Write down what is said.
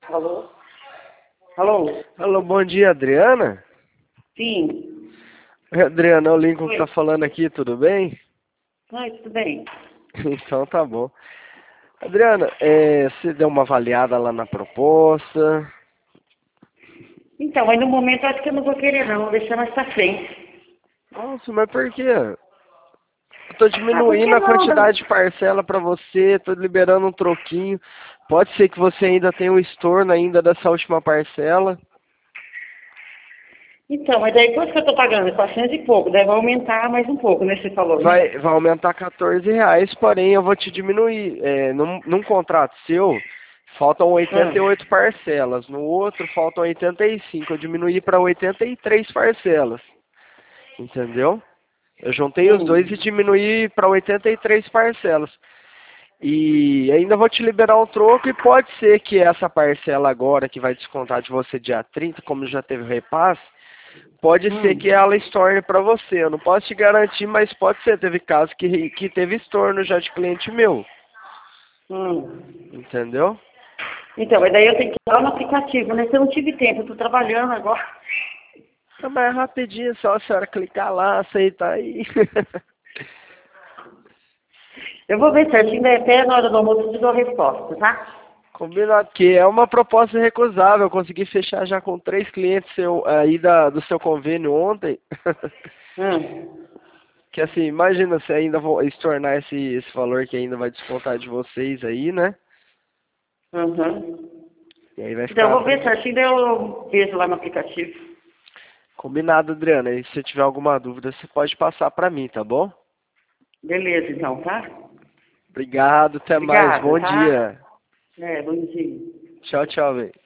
Alô? Alô? Alô, bom dia, Adriana? Sim. Adriana, é o Lincoln que Oi. tá falando aqui, tudo bem? Oi, tudo bem? Então tá bom. Adriana, você deu uma avaliada lá na proposta? Então, mas no momento eu acho que eu não vou querer não, vou deixar mais pra frente. Nossa, mas por quê? Eu tô Ah, por que diminuindo a não? quantidade de parcela pra você, tô liberando um troquinho. Pode ser que você ainda tenha um estorno ainda dessa última parcela. Então, mas daí quanto que eu tô pagando? 400 e pouco, daí vai aumentar mais um pouco, né, você falou, né? Vai aumentar R$ 14, porém eu vou te diminuir. Num contrato seu, faltam Hum. 88 parcelas. No outro, faltam 85. Eu diminuí para 83 parcelas. Entendeu? Eu juntei os dois e Hum. diminuí para 83 parcelas. E ainda vou te liberar um troco e pode ser que essa parcela agora, que vai descontar de você dia 30, como já teve o repasse, pode ser que Hum. ela estorne para você. Eu não posso te garantir, mas pode ser. Teve casos que teve estorno já de cliente meu. Hum. Entendeu? Então, mas daí eu tenho que ir lá no aplicativo, né? Se eu não tive tempo, eu tô trabalhando agora. Não, mas é rapidinho, só a senhora clicar lá, aceitar aí. Eu vou ver certinho, daí até na hora do almoço eu te dou a resposta, tá? Combinado, que é uma proposta recusável. Eu consegui fechar já com 3 clientes aí do seu convênio ontem. Hum. Que assim, imagina se ainda vou estornar esse valor que ainda vai descontar de vocês aí, né? Uhum. E aí vai Então, eu ficar vou ver bem certinho, daí eu vejo lá no aplicativo. combinado, Adriana. E se você tiver alguma dúvida, você pode passar pra mim, tá bom? Beleza, então, tá? Obrigado, até mais. Obrigada, Bom tá? dia. Bom dia. Tchau, tchau, velho.